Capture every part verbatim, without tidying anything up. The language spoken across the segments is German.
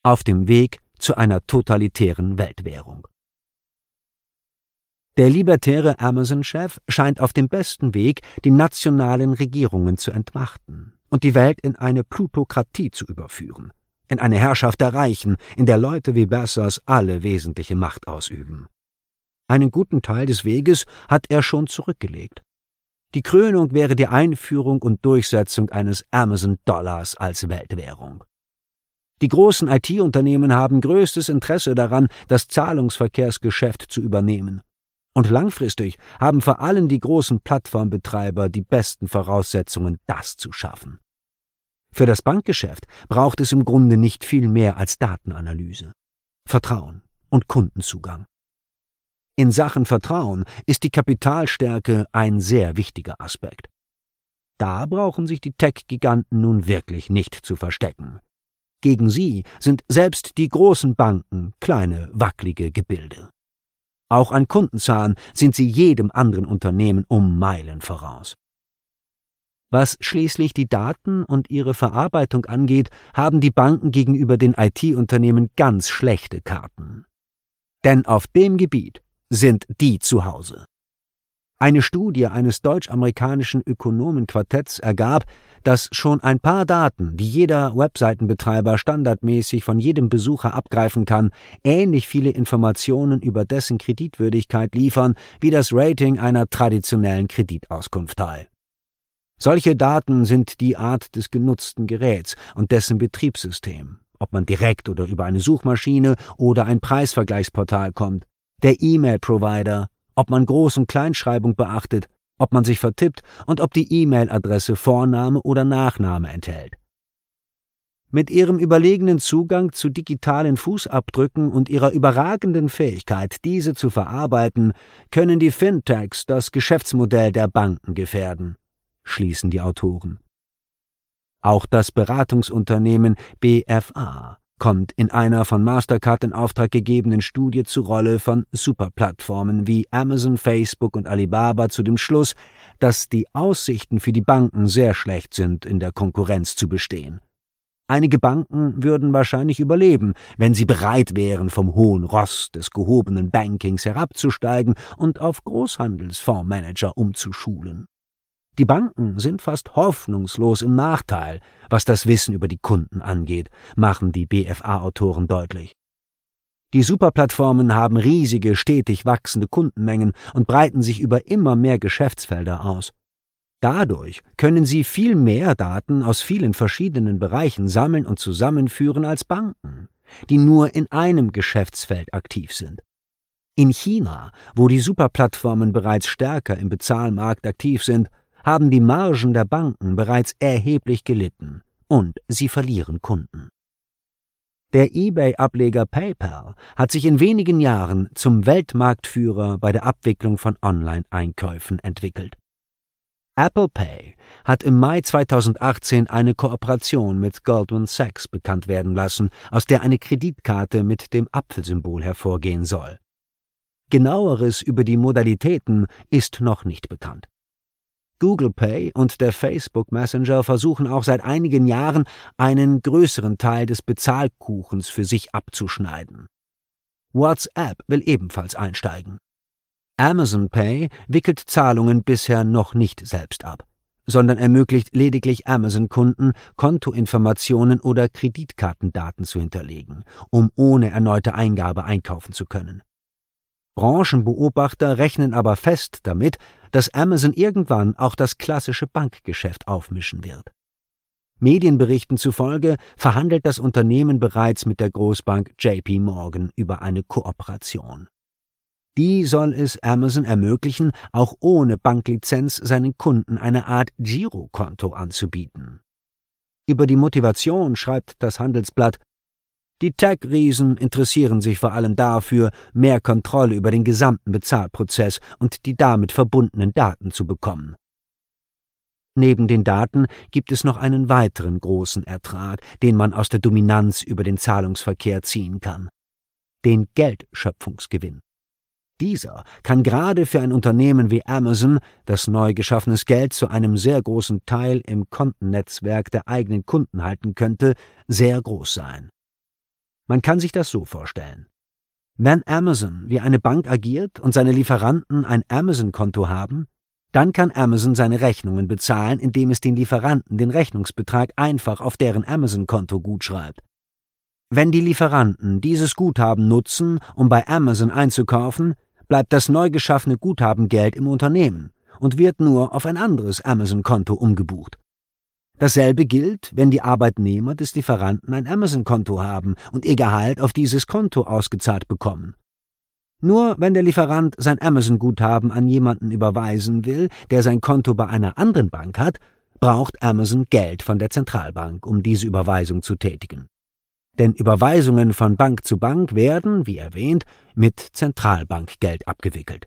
auf dem Weg zu einer totalitären Weltwährung. Der libertäre Amazon-Chef scheint auf dem besten Weg, die nationalen Regierungen zu entmachten und die Welt in eine Plutokratie zu überführen, in eine Herrschaft der Reichen, in der Leute wie Bezos alle wesentliche Macht ausüben. Einen guten Teil des Weges hat er schon zurückgelegt. Die Krönung wäre die Einführung und Durchsetzung eines Amazon-Dollars als Weltwährung. Die großen I T-Unternehmen haben größtes Interesse daran, das Zahlungsverkehrsgeschäft zu übernehmen. Und langfristig haben vor allem die großen Plattformbetreiber die besten Voraussetzungen, das zu schaffen. Für das Bankgeschäft braucht es im Grunde nicht viel mehr als Datenanalyse, Vertrauen und Kundenzugang. In Sachen Vertrauen ist die Kapitalstärke ein sehr wichtiger Aspekt. Da brauchen sich die Tech-Giganten nun wirklich nicht zu verstecken. Gegen sie sind selbst die großen Banken kleine, wackelige Gebilde. Auch an Kundenzahlen sind sie jedem anderen Unternehmen um Meilen voraus. Was schließlich die Daten und ihre Verarbeitung angeht, haben die Banken gegenüber den I T-Unternehmen ganz schlechte Karten. Denn auf dem Gebiet sind die zu Hause. Eine Studie eines deutsch-amerikanischen Ökonomenquartetts ergab, dass schon ein paar Daten, die jeder Webseitenbetreiber standardmäßig von jedem Besucher abgreifen kann, ähnlich viele Informationen über dessen Kreditwürdigkeit liefern wie das Rating einer traditionellen Kreditauskunftei. Solche Daten sind die Art des genutzten Geräts und dessen Betriebssystem, ob man direkt oder über eine Suchmaschine oder ein Preisvergleichsportal kommt, der E-Mail-Provider, ob man Groß- und Kleinschreibung beachtet, ob man sich vertippt und ob die E-Mail-Adresse Vorname oder Nachname enthält. Mit ihrem überlegenen Zugang zu digitalen Fußabdrücken und ihrer überragenden Fähigkeit, diese zu verarbeiten, können die Fintechs das Geschäftsmodell der Banken gefährden, schließen die Autoren. Auch das Beratungsunternehmen B F A kommt in einer von Mastercard in Auftrag gegebenen Studie zur Rolle von Superplattformen wie Amazon, Facebook und Alibaba zu dem Schluss, dass die Aussichten für die Banken sehr schlecht sind, in der Konkurrenz zu bestehen. Einige Banken würden wahrscheinlich überleben, wenn sie bereit wären, vom hohen Ross des gehobenen Bankings herabzusteigen und auf Großhandelsfondsmanager umzuschulen. Die Banken sind fast hoffnungslos im Nachteil, was das Wissen über die Kunden angeht, machen die B F A-Autoren deutlich. Die Superplattformen haben riesige, stetig wachsende Kundenmengen und breiten sich über immer mehr Geschäftsfelder aus. Dadurch können sie viel mehr Daten aus vielen verschiedenen Bereichen sammeln und zusammenführen als Banken, die nur in einem Geschäftsfeld aktiv sind. In China, wo die Superplattformen bereits stärker im Bezahlmarkt aktiv sind, haben die Margen der Banken bereits erheblich gelitten und sie verlieren Kunden. Der eBay-Ableger PayPal hat sich in wenigen Jahren zum Weltmarktführer bei der Abwicklung von Online-Einkäufen entwickelt. Apple Pay hat im Mai zweitausendachtzehn eine Kooperation mit Goldman Sachs bekannt werden lassen, aus der eine Kreditkarte mit dem Apfelsymbol hervorgehen soll. Genaueres über die Modalitäten ist noch nicht bekannt. Google Pay und der Facebook Messenger versuchen auch seit einigen Jahren, einen größeren Teil des Bezahlkuchens für sich abzuschneiden. WhatsApp will ebenfalls einsteigen. Amazon Pay wickelt Zahlungen bisher noch nicht selbst ab, sondern ermöglicht lediglich Amazon-Kunden, Kontoinformationen oder Kreditkartendaten zu hinterlegen, um ohne erneute Eingabe einkaufen zu können. Branchenbeobachter rechnen aber fest damit, dass Amazon irgendwann auch das klassische Bankgeschäft aufmischen wird. Medienberichten zufolge verhandelt das Unternehmen bereits mit der Großbank J P Morgan über eine Kooperation. Die soll es Amazon ermöglichen, auch ohne Banklizenz seinen Kunden eine Art Girokonto anzubieten. Über die Motivation schreibt das Handelsblatt: Die Tech-Riesen interessieren sich vor allem dafür, mehr Kontrolle über den gesamten Bezahlprozess und die damit verbundenen Daten zu bekommen. Neben den Daten gibt es noch einen weiteren großen Ertrag, den man aus der Dominanz über den Zahlungsverkehr ziehen kann: den Geldschöpfungsgewinn. Dieser kann gerade für ein Unternehmen wie Amazon, das neu geschaffenes Geld zu einem sehr großen Teil im Kontennetzwerk der eigenen Kunden halten könnte, sehr groß sein. Man kann sich das so vorstellen. Wenn Amazon wie eine Bank agiert und seine Lieferanten ein Amazon-Konto haben, dann kann Amazon seine Rechnungen bezahlen, indem es den Lieferanten den Rechnungsbetrag einfach auf deren Amazon-Konto gutschreibt. Wenn die Lieferanten dieses Guthaben nutzen, um bei Amazon einzukaufen, bleibt das neu geschaffene Guthabengeld im Unternehmen und wird nur auf ein anderes Amazon-Konto umgebucht. Dasselbe gilt, wenn die Arbeitnehmer des Lieferanten ein Amazon-Konto haben und ihr Gehalt auf dieses Konto ausgezahlt bekommen. Nur wenn der Lieferant sein Amazon-Guthaben an jemanden überweisen will, der sein Konto bei einer anderen Bank hat, braucht Amazon Geld von der Zentralbank, um diese Überweisung zu tätigen. Denn Überweisungen von Bank zu Bank werden, wie erwähnt, mit Zentralbankgeld abgewickelt.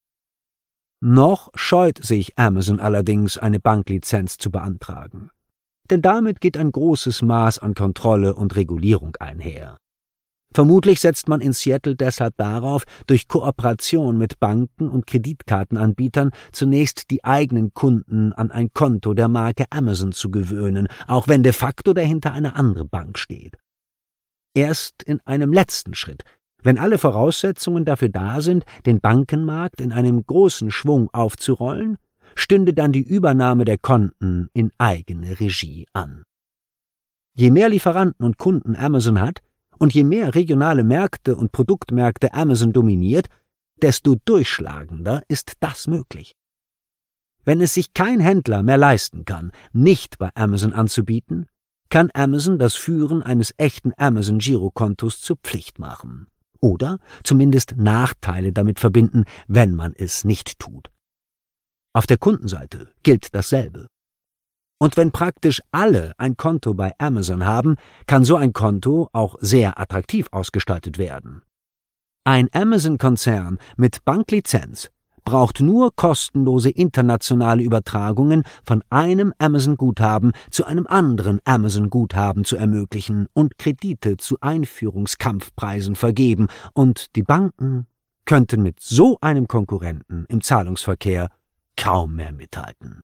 Noch scheut sich Amazon allerdings, eine Banklizenz zu beantragen. Denn damit geht ein großes Maß an Kontrolle und Regulierung einher. Vermutlich setzt man in Seattle deshalb darauf, durch Kooperation mit Banken und Kreditkartenanbietern zunächst die eigenen Kunden an ein Konto der Marke Amazon zu gewöhnen, auch wenn de facto dahinter eine andere Bank steht. Erst in einem letzten Schritt, wenn alle Voraussetzungen dafür da sind, den Bankenmarkt in einem großen Schwung aufzurollen, stünde dann die Übernahme der Konten in eigene Regie an. Je mehr Lieferanten und Kunden Amazon hat und je mehr regionale Märkte und Produktmärkte Amazon dominiert, desto durchschlagender ist das möglich. Wenn es sich kein Händler mehr leisten kann, nicht bei Amazon anzubieten, kann Amazon das Führen eines echten Amazon-Girokontos zur Pflicht machen. Oder zumindest Nachteile damit verbinden, wenn man es nicht tut. Auf der Kundenseite gilt dasselbe. Und wenn praktisch alle ein Konto bei Amazon haben, kann so ein Konto auch sehr attraktiv ausgestaltet werden. Ein Amazon-Konzern mit Banklizenz braucht nur kostenlose internationale Übertragungen von einem Amazon-Guthaben zu einem anderen Amazon-Guthaben zu ermöglichen und Kredite zu Einführungskampfpreisen vergeben, und die Banken könnten mit so einem Konkurrenten im Zahlungsverkehr kaum mehr mithalten.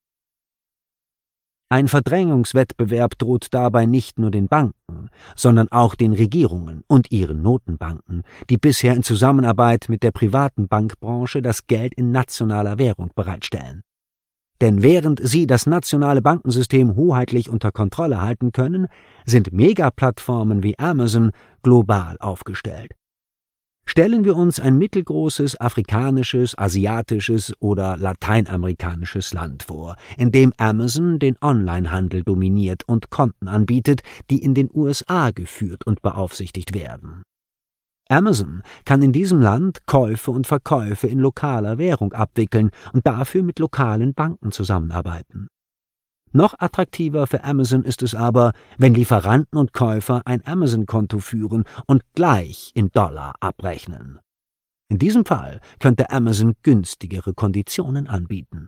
Ein Verdrängungswettbewerb droht dabei nicht nur den Banken, sondern auch den Regierungen und ihren Notenbanken, die bisher in Zusammenarbeit mit der privaten Bankbranche das Geld in nationaler Währung bereitstellen. Denn während sie das nationale Bankensystem hoheitlich unter Kontrolle halten können, sind Megaplattformen wie Amazon global aufgestellt. Stellen wir uns ein mittelgroßes afrikanisches, asiatisches oder lateinamerikanisches Land vor, in dem Amazon den Onlinehandel dominiert und Konten anbietet, die in den U S A geführt und beaufsichtigt werden. Amazon kann in diesem Land Käufe und Verkäufe in lokaler Währung abwickeln und dafür mit lokalen Banken zusammenarbeiten. Noch attraktiver für Amazon ist es aber, wenn Lieferanten und Käufer ein Amazon-Konto führen und gleich in Dollar abrechnen. In diesem Fall könnte Amazon günstigere Konditionen anbieten.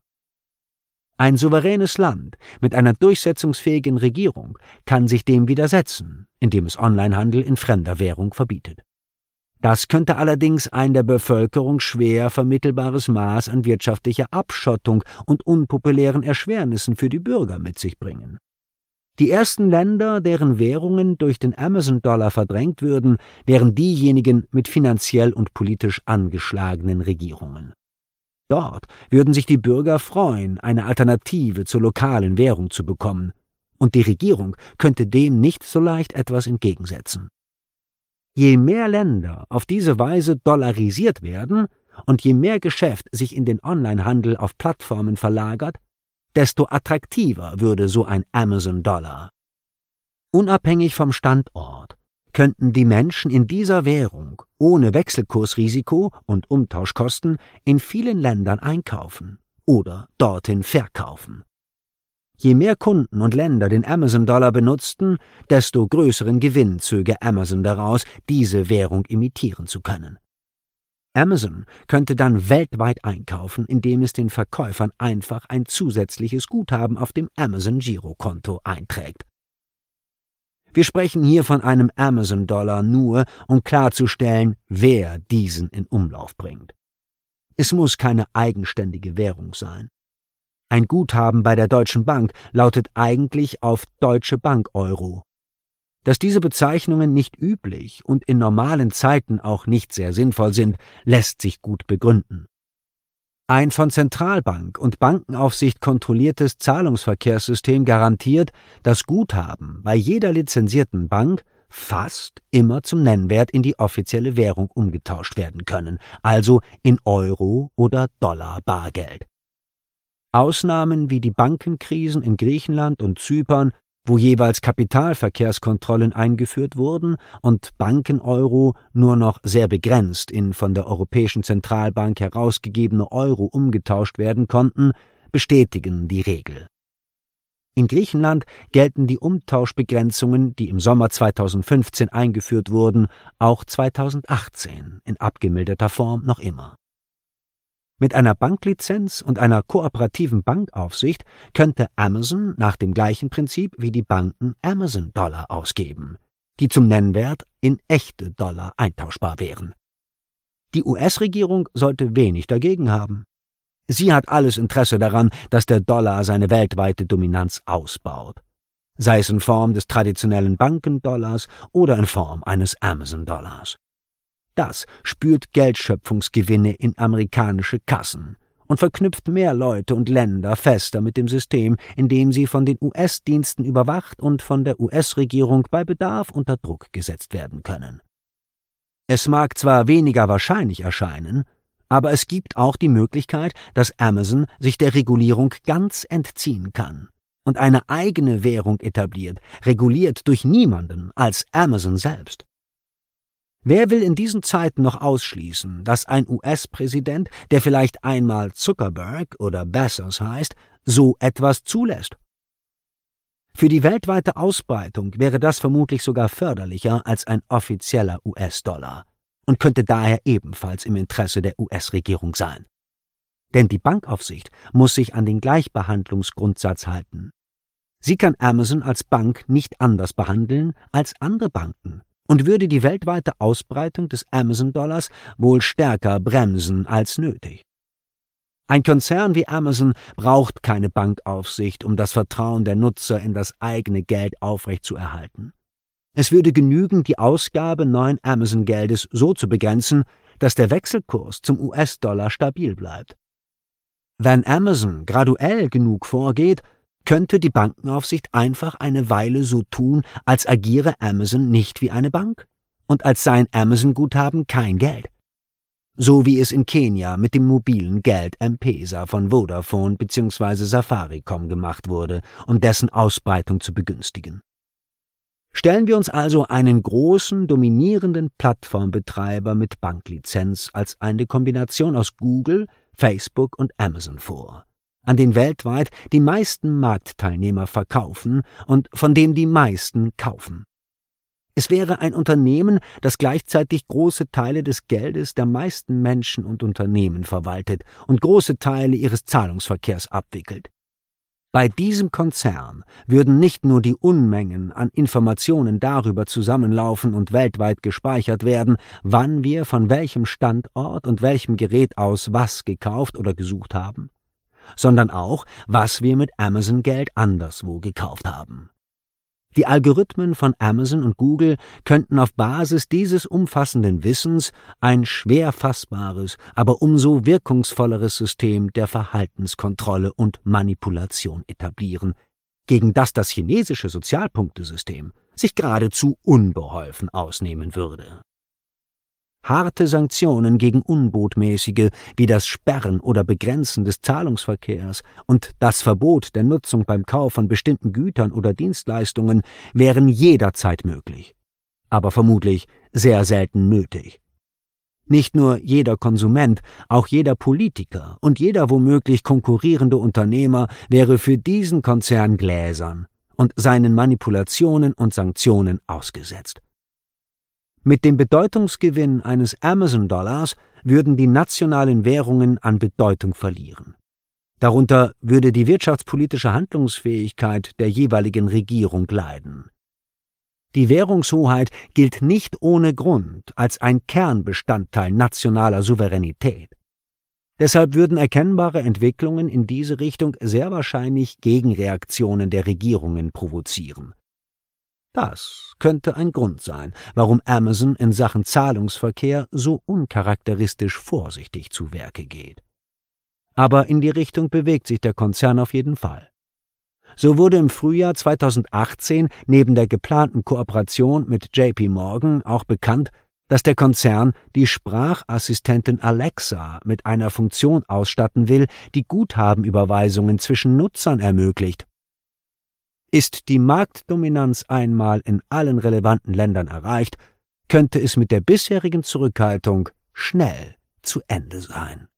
Ein souveränes Land mit einer durchsetzungsfähigen Regierung kann sich dem widersetzen, indem es Onlinehandel in fremder Währung verbietet. Das könnte allerdings ein der Bevölkerung schwer vermittelbares Maß an wirtschaftlicher Abschottung und unpopulären Erschwernissen für die Bürger mit sich bringen. Die ersten Länder, deren Währungen durch den Amazon-Dollar verdrängt würden, wären diejenigen mit finanziell und politisch angeschlagenen Regierungen. Dort würden sich die Bürger freuen, eine Alternative zur lokalen Währung zu bekommen, und die Regierung könnte dem nicht so leicht etwas entgegensetzen. Je mehr Länder auf diese Weise dollarisiert werden und je mehr Geschäft sich in den Onlinehandel auf Plattformen verlagert, desto attraktiver würde so ein Amazon-Dollar. Unabhängig vom Standort könnten die Menschen in dieser Währung ohne Wechselkursrisiko und Umtauschkosten in vielen Ländern einkaufen oder dorthin verkaufen. Je mehr Kunden und Länder den Amazon-Dollar benutzten, desto größeren Gewinn zöge Amazon daraus, diese Währung imitieren zu können. Amazon könnte dann weltweit einkaufen, indem es den Verkäufern einfach ein zusätzliches Guthaben auf dem Amazon-Girokonto einträgt. Wir sprechen hier von einem Amazon-Dollar nur, um klarzustellen, wer diesen in Umlauf bringt. Es muss keine eigenständige Währung sein. Ein Guthaben bei der Deutschen Bank lautet eigentlich auf Deutsche Bank Euro. Dass diese Bezeichnungen nicht üblich und in normalen Zeiten auch nicht sehr sinnvoll sind, lässt sich gut begründen. Ein von Zentralbank und Bankenaufsicht kontrolliertes Zahlungsverkehrssystem garantiert, dass Guthaben bei jeder lizenzierten Bank fast immer zum Nennwert in die offizielle Währung umgetauscht werden können, also in Euro oder Dollar Bargeld. Ausnahmen wie die Bankenkrisen in Griechenland und Zypern, wo jeweils Kapitalverkehrskontrollen eingeführt wurden und Banken-Euro nur noch sehr begrenzt in von der Europäischen Zentralbank herausgegebene Euro umgetauscht werden konnten, bestätigen die Regel. In Griechenland gelten die Umtauschbegrenzungen, die im Sommer zweitausendfünfzehn eingeführt wurden, auch zweitausendachtzehn in abgemilderter Form noch immer. Mit einer Banklizenz und einer kooperativen Bankaufsicht könnte Amazon nach dem gleichen Prinzip wie die Banken Amazon-Dollar ausgeben, die zum Nennwert in echte Dollar eintauschbar wären. Die U S-Regierung sollte wenig dagegen haben. Sie hat alles Interesse daran, dass der Dollar seine weltweite Dominanz ausbaut, sei es in Form des traditionellen Bankendollars oder in Form eines Amazon-Dollars. Das spürt Geldschöpfungsgewinne in amerikanische Kassen und verknüpft mehr Leute und Länder fester mit dem System, indem sie von den U S-Diensten überwacht und von der U S-Regierung bei Bedarf unter Druck gesetzt werden können. Es mag zwar weniger wahrscheinlich erscheinen, aber es gibt auch die Möglichkeit, dass Amazon sich der Regulierung ganz entziehen kann und eine eigene Währung etabliert, reguliert durch niemanden als Amazon selbst. Wer will in diesen Zeiten noch ausschließen, dass ein U S-Präsident, der vielleicht einmal Zuckerberg oder Bezos heißt, so etwas zulässt? Für die weltweite Ausbreitung wäre das vermutlich sogar förderlicher als ein offizieller U S-Dollar und könnte daher ebenfalls im Interesse der U S-Regierung sein. Denn die Bankaufsicht muss sich an den Gleichbehandlungsgrundsatz halten. Sie kann Amazon als Bank nicht anders behandeln als andere Banken und würde die weltweite Ausbreitung des Amazon-Dollars wohl stärker bremsen als nötig. Ein Konzern wie Amazon braucht keine Bankaufsicht, um das Vertrauen der Nutzer in das eigene Geld aufrechtzuerhalten. Es würde genügen, die Ausgabe neuen Amazon-Geldes so zu begrenzen, dass der Wechselkurs zum U S-Dollar stabil bleibt. Wenn Amazon graduell genug vorgeht, könnte die Bankenaufsicht einfach eine Weile so tun, als agiere Amazon nicht wie eine Bank und als seien Amazon-Guthaben kein Geld. So wie es in Kenia mit dem mobilen Geld M-Pesa von Vodafone bzw. Safaricom gemacht wurde, um dessen Ausbreitung zu begünstigen. Stellen wir uns also einen großen, dominierenden Plattformbetreiber mit Banklizenz als eine Kombination aus Google, Facebook und Amazon vor, an den weltweit die meisten Marktteilnehmer verkaufen und von dem die meisten kaufen. Es wäre ein Unternehmen, das gleichzeitig große Teile des Geldes der meisten Menschen und Unternehmen verwaltet und große Teile ihres Zahlungsverkehrs abwickelt. Bei diesem Konzern würden nicht nur die Unmengen an Informationen darüber zusammenlaufen und weltweit gespeichert werden, wann wir von welchem Standort und welchem Gerät aus was gekauft oder gesucht haben, sondern auch, was wir mit Amazon-Geld anderswo gekauft haben. Die Algorithmen von Amazon und Google könnten auf Basis dieses umfassenden Wissens ein schwer fassbares, aber umso wirkungsvolleres System der Verhaltenskontrolle und Manipulation etablieren, gegen das das chinesische Sozialpunktesystem sich geradezu unbeholfen ausnehmen würde. Harte Sanktionen gegen Unbotmäßige wie das Sperren oder Begrenzen des Zahlungsverkehrs und das Verbot der Nutzung beim Kauf von bestimmten Gütern oder Dienstleistungen wären jederzeit möglich, aber vermutlich sehr selten nötig. Nicht nur jeder Konsument, auch jeder Politiker und jeder womöglich konkurrierende Unternehmer wäre für diesen Konzern gläsern und seinen Manipulationen und Sanktionen ausgesetzt. Mit dem Bedeutungsgewinn eines Amazon-Dollars würden die nationalen Währungen an Bedeutung verlieren. Darunter würde die wirtschaftspolitische Handlungsfähigkeit der jeweiligen Regierung leiden. Die Währungshoheit gilt nicht ohne Grund als ein Kernbestandteil nationaler Souveränität. Deshalb würden erkennbare Entwicklungen in diese Richtung sehr wahrscheinlich Gegenreaktionen der Regierungen provozieren. Das könnte ein Grund sein, warum Amazon in Sachen Zahlungsverkehr so uncharakteristisch vorsichtig zu Werke geht. Aber in die Richtung bewegt sich der Konzern auf jeden Fall. So wurde im Frühjahr zweitausendachtzehn neben der geplanten Kooperation mit J P Morgan auch bekannt, dass der Konzern die Sprachassistentin Alexa mit einer Funktion ausstatten will, die Guthabenüberweisungen zwischen Nutzern ermöglicht. Ist die Marktdominanz einmal in allen relevanten Ländern erreicht, könnte es mit der bisherigen Zurückhaltung schnell zu Ende sein.